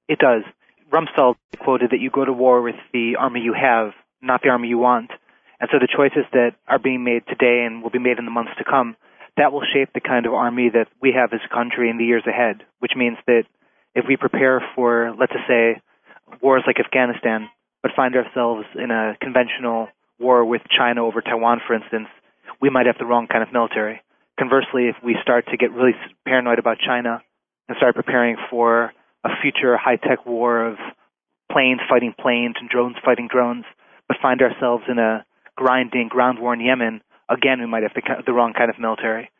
It does. Rumsfeld quoted that you go to war with the army you have, not the army you want. And so the choices that are being made today and will be made in the months to come, that will shape the kind of army that we have as a country in the years ahead, which means that if we prepare for, let's just say, wars like Afghanistan, but find ourselves in a conventional war with China over Taiwan, for instance, we might have the wrong kind of military. Conversely, if we start to get really paranoid about China and start preparing for a future high-tech war of planes fighting planes and drones fighting drones, but find ourselves in a grinding ground war in Yemen, again, we might have the wrong kind of military.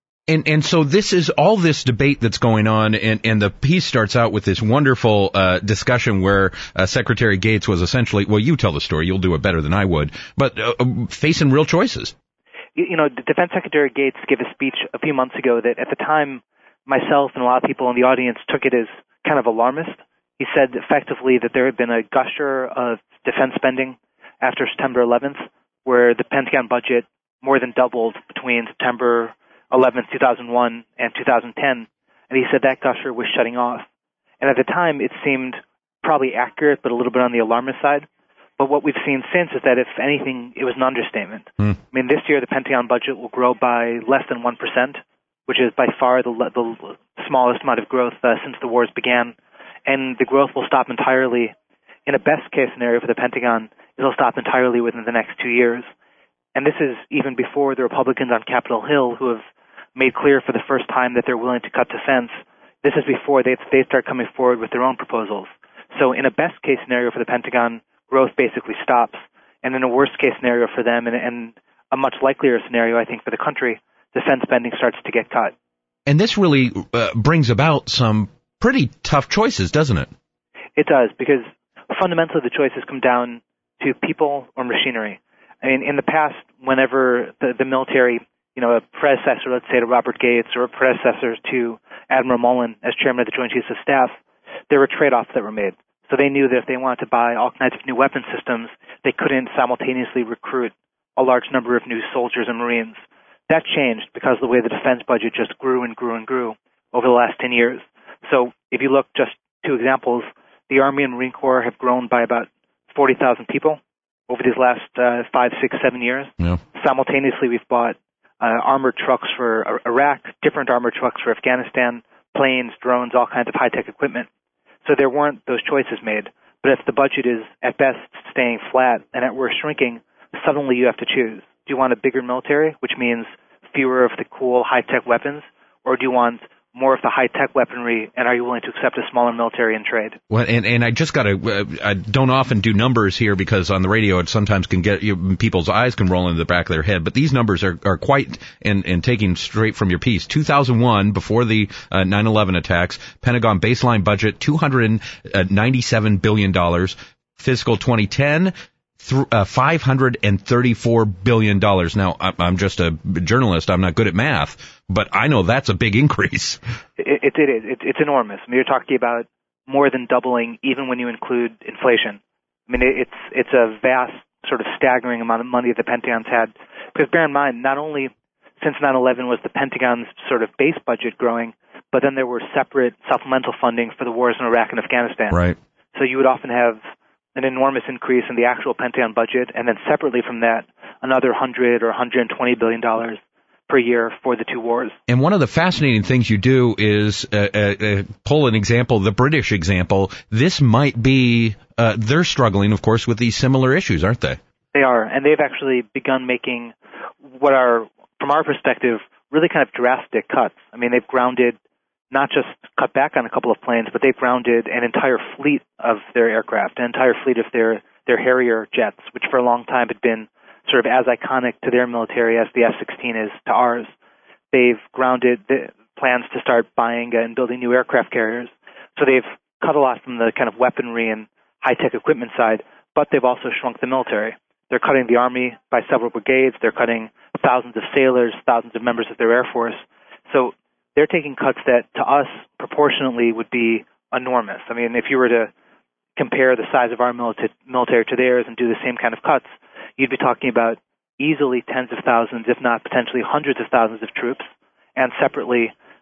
And so this is all this debate that's going on, and the piece starts out with this wonderful discussion where Secretary Gates was essentially, well, you tell the story, you'll do it better than I would, but facing real choices. You know, Defense Secretary Gates gave a speech a few months ago that at the time myself and a lot of people in the audience took it as kind of alarmist. He said effectively that there had been a gusher of defense spending after September 11th, where the Pentagon budget more than doubled between September 11th, 2001 and 2010, and he said that gusher was shutting off. And at the time, it seemed probably accurate, but a little bit on the alarmist side. But what we've seen since is that, if anything, it was an understatement. I mean, this year the Pentagon budget will grow by less than 1%, which is by far the smallest amount of growth since the wars began. And the growth will stop entirely. In a best-case scenario for the Pentagon, it'll stop entirely within the next 2 years. And this is even before the Republicans on Capitol Hill, who have made clear for the first time that they're willing to cut defense. This is before they start coming forward with their own proposals. So in a best-case scenario for the Pentagon, growth basically stops. And in a worst-case scenario for them, and a much likelier scenario, I think, for the country, defense spending starts to get cut. And this really brings about some pretty tough choices, doesn't it? It does, because fundamentally the choices come down to people or machinery. I mean, in the past, whenever the military, you know, a predecessor, let's say, to Robert Gates, or a predecessor to Admiral Mullen as chairman of the Joint Chiefs of Staff, there were trade-offs that were made. So they knew that if they wanted to buy all kinds of new weapon systems, they couldn't simultaneously recruit a large number of new soldiers and Marines. That changed because of the way the defense budget just grew and grew and grew over the last 10 years. So if you look, just two examples, the Army and Marine Corps have grown by about 40,000 people over these last 5, 6, 7 years. Yeah. Simultaneously, we've bought armored trucks for Iraq, different armored trucks for Afghanistan, planes, drones, all kinds of high-tech equipment. So there weren't those choices made. But if the budget is, at best, staying flat and at worst shrinking, suddenly you have to choose. Do you want a bigger military, which means fewer of the cool high-tech weapons, or do you want more of the high-tech weaponry, and are you willing to accept a smaller military and trade? Well, and I just got to, I don't often do numbers here because on the radio it sometimes can get, people's eyes can roll into the back of their head, but these numbers are quite, and taking straight from your piece. 2001, before the 9/11 attacks, Pentagon baseline budget, $297 billion. Fiscal 2010, $534 billion. Now, I'm just a journalist. I'm not good at math, but I know that's a big increase. It is. It's enormous. I mean, you're talking about more than doubling even when you include inflation. I mean, it's a vast, sort of staggering amount of money that the Pentagon's had. Because bear in mind, not only since 9/11 was the Pentagon's sort of base budget growing, but then there were separate supplemental funding for the wars in Iraq and Afghanistan. Right. So you would often have an enormous increase in the actual Pentagon budget, and then separately from that, another $100 or $120 billion per year for the two wars. And one of the fascinating things you do is pull an example, the British example. This might be, they're struggling, of course, with these similar issues, aren't they? They are, and they've actually begun making what are, from our perspective, really kind of drastic cuts. I mean, they've grounded, not just cut back on a couple of planes, but they've grounded an entire fleet of their aircraft, an entire fleet of their Harrier jets, which for a long time had been sort of as iconic to their military as the F-16 is to ours. They've grounded the plans to start buying and building new aircraft carriers. So they've cut a lot from the kind of weaponry and high-tech equipment side, but they've also shrunk the military. They're cutting the Army by several brigades. They're cutting thousands of sailors, thousands of members of their Air Force. So they're taking cuts that, to us, proportionately would be enormous. I mean, if you were to compare the size of our military to theirs and do the same kind of cuts, you'd be talking about easily tens of thousands, if not potentially hundreds of thousands of troops, and separately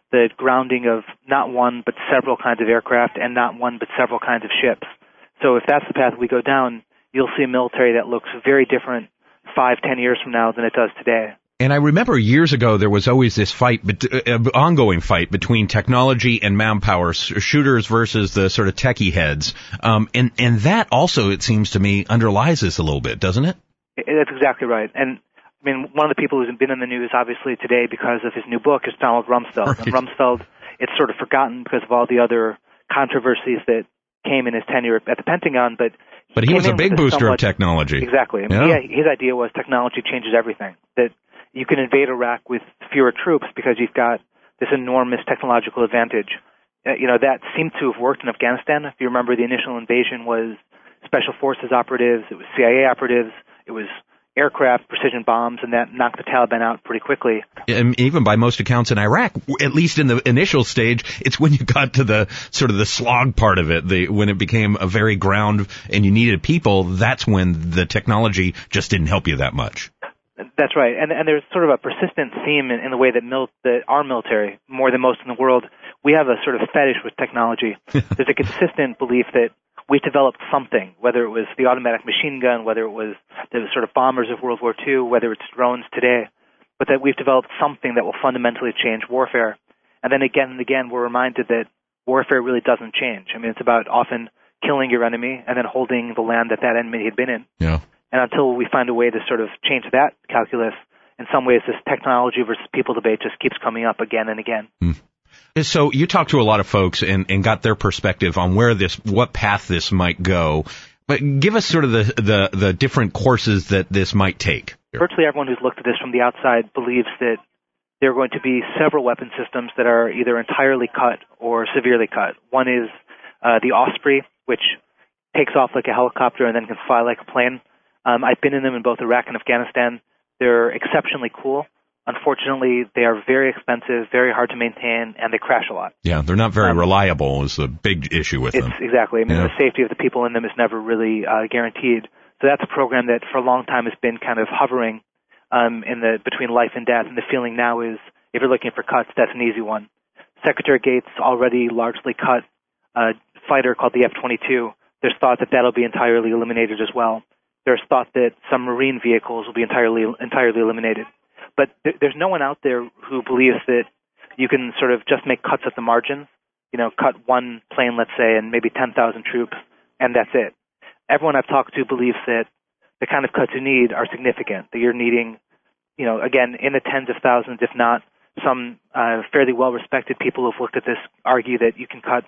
the grounding of not one but several kinds of aircraft and not one but several kinds of ships. So if that's the path we go down, you'll see a military that looks very different 5-10 years from now than it does today. And I remember years ago there was always this fight, ongoing fight between technology and manpower, shooters versus the sort of techie heads. And that also, it seems to me, underlies this a little bit, doesn't it? That's exactly right. And I mean, one of the people who's been in the news, obviously, today because of his new book is Donald Rumsfeld. Right. And Rumsfeld, it's sort of forgotten because of all the other controversies that came in his tenure at the Pentagon, but he was a big booster of technology. Exactly. I mean, his idea was technology changes everything, that you can invade Iraq with fewer troops because you've got this enormous technological advantage. That seemed to have worked in Afghanistan. If you remember, the initial invasion was special forces operatives, it was CIA operatives, it was aircraft, precision bombs, and that knocked the Taliban out pretty quickly. And even by most accounts in Iraq, at least in the initial stage, it's when you got to the sort of the slog part of it, when it became a very ground and you needed people, that's when the technology just didn't help you that much. That's right. And there's sort of a persistent theme in the way that our military, more than most in the world, we have a sort of fetish with technology. There's a consistent belief that we developed something, whether it was the automatic machine gun, whether it was the sort of bombers of World War II, whether it's drones today, but that we've developed something that will fundamentally change warfare. And then again and again, we're reminded that warfare really doesn't change. I mean, it's about often killing your enemy and then holding the land that enemy had been in. Yeah. And until we find a way to sort of change that calculus, in some ways this technology versus people debate just keeps coming up again and again. So you talked to a lot of folks and got their perspective on what path this might go. But give us sort of the different courses that this might take. Virtually everyone who's looked at this from the outside believes that there are going to be several weapon systems that are either entirely cut or severely cut. One is the Osprey, which takes off like a helicopter and then can fly like a plane. I've been in them in both Iraq and Afghanistan. They're exceptionally cool. Unfortunately, they are very expensive, very hard to maintain, and they crash a lot. Yeah, they're not very reliable is the big issue with them. Exactly. I mean, the safety of the people in them is never really guaranteed. So that's a program that for a long time has been kind of hovering between life and death, and the feeling now is if you're looking for cuts, that's an easy one. Secretary Gates already largely cut a fighter called the F-22. There's thought that that'll be entirely eliminated as well. There's thought that some marine vehicles will be entirely eliminated. But there's no one out there who believes that you can sort of just make cuts at the margins, cut one plane, let's say, and maybe 10,000 troops, and that's it. Everyone I've talked to believes that the kind of cuts you need are significant, that you're needing, again, in the tens of thousands, if not some fairly well-respected people who've looked at this argue that you can cut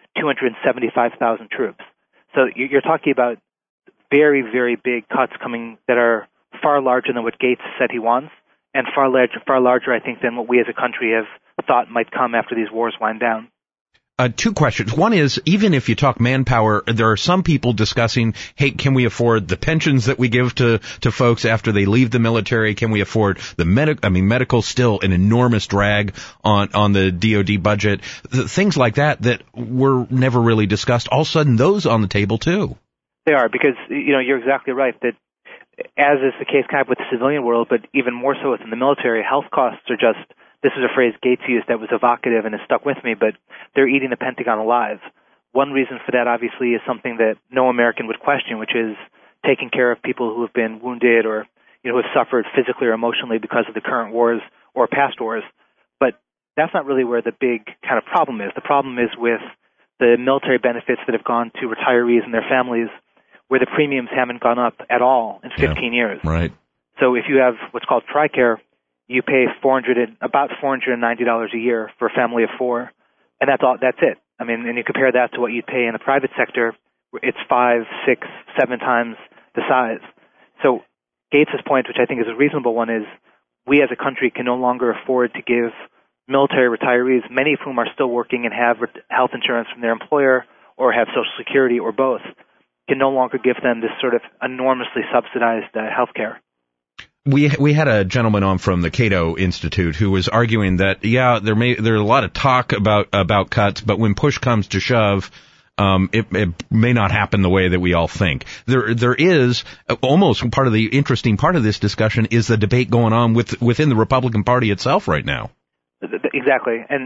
275,000 troops. So you're talking about very, very big cuts coming that are far larger than what Gates said he wants, and far larger, I think, than what we as a country have thought might come after these wars wind down. Two questions. One is, even if you talk manpower, there are some people discussing, hey, can we afford the pensions that we give to folks after they leave the military? Can we afford the medical still an enormous drag on the DoD budget? Things like that were never really discussed. All of a sudden, those on the table too. They are, because, you're exactly right that as is the case kind of with the civilian world, but even more so within the military, health costs are just, this is a phrase Gates used that was evocative and has stuck with me, but they're eating the Pentagon alive. One reason for that, obviously, is something that no American would question, which is taking care of people who have been wounded or, who have suffered physically or emotionally because of the current wars or past wars. But that's not really where the big kind of problem is. The problem is with the military benefits that have gone to retirees and their families, where the premiums haven't gone up at all in 15 years. Right. So if you have what's called TRICARE, you pay about $490 a year for a family of four, and that's it. I mean, and you compare that to what you'd pay in the private sector, it's 5, 6, 7 times the size. So Gates's point, which I think is a reasonable one, is we as a country can no longer afford to give military retirees, many of whom are still working and have health insurance from their employer or have Social Security or both, can no longer give them this sort of enormously subsidized health care. We had a gentleman on from the Cato Institute who was arguing that, there's a lot of talk about cuts, but when push comes to shove, it may not happen the way that we all think. There is almost part of the interesting part of this discussion is the debate going on within the Republican Party itself right now. Exactly. And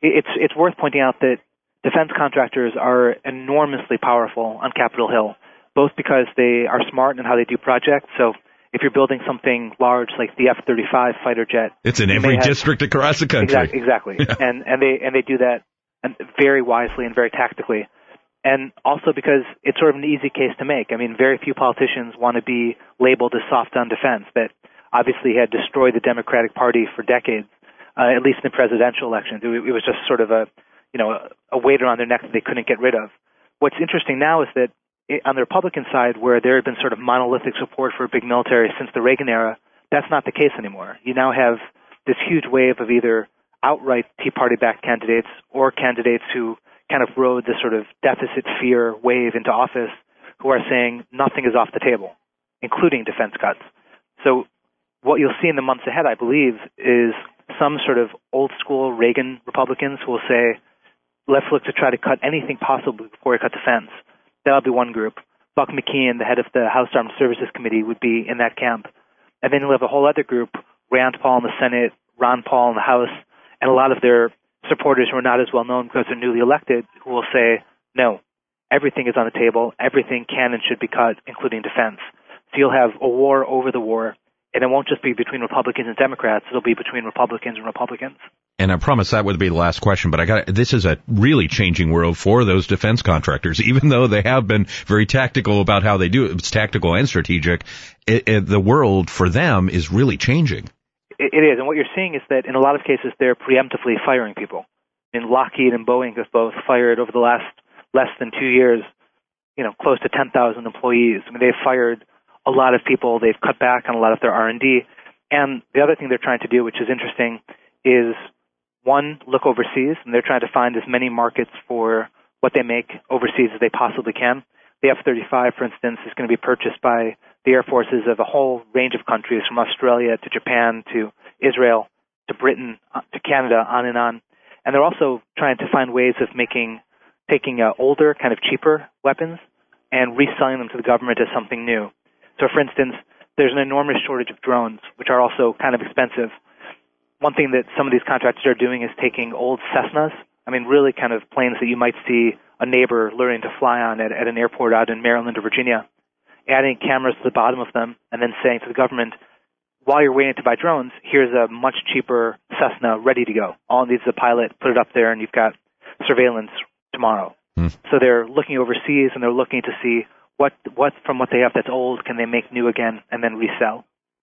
it's worth pointing out that defense contractors are enormously powerful on Capitol Hill, both because they are smart in how they do projects. So if you're building something large like the F-35 fighter jet, it's in every district across the country. Exactly. Yeah. And they do that very wisely and very tactically. And also because it's sort of an easy case to make. I mean, very few politicians want to be labeled as soft on defense. That obviously had destroyed the Democratic Party for decades, at least in the presidential elections. It was just sort of a weight around their neck that they couldn't get rid of. What's interesting now is that on the Republican side, where there had been sort of monolithic support for a big military since the Reagan era, that's not the case anymore. You now have this huge wave of either outright Tea Party-backed candidates or candidates who kind of rode the sort of deficit fear wave into office who are saying nothing is off the table, including defense cuts. So what you'll see in the months ahead, I believe, is some sort of old-school Reagan Republicans who will say, let's look to try to cut anything possible before we cut defense. That'll be one group. Buck McKeon, the head of the House Armed Services Committee, would be in that camp. And then you'll have a whole other group, Rand Paul in the Senate, Ron Paul in the House, and a lot of their supporters who are not as well known because they're newly elected, who will say, no, everything is on the table, everything can and should be cut, including defense. So you'll have a war over the war, and it won't just be between Republicans and Democrats, it'll be between Republicans and Republicans. And I promise that would be the last question, but this is a really changing world for those defense contractors, even though they have been very tactical about how they do it. It's tactical and strategic. The world for them is really changing. It is, and what you're seeing is that in a lot of cases they're preemptively firing people. And Lockheed and Boeing have both fired over the last less than 2 years, close to 10,000 employees. I mean, they've fired a lot of people. They've cut back on a lot of their R&D. And the other thing they're trying to do, which is interesting, is one, look overseas, and they're trying to find as many markets for what they make overseas as they possibly can. The F-35, for instance, is going to be purchased by the air forces of a whole range of countries, from Australia to Japan to Israel to Britain to Canada, on and on. And they're also trying to find ways of taking older, kind of cheaper weapons and reselling them to the government as something new. So, for instance, there's an enormous shortage of drones, which are also kind of expensive. One thing that some of these contractors are doing is taking old Cessnas, really kind of planes that you might see a neighbor learning to fly on at an airport out in Maryland or Virginia, adding cameras to the bottom of them, and then saying to the government, while you're waiting to buy drones, here's a much cheaper Cessna ready to go. All it needs is a pilot, put it up there, and you've got surveillance tomorrow. So they're looking overseas, and they're looking to see what from what they have that's old can they make new again and then resell.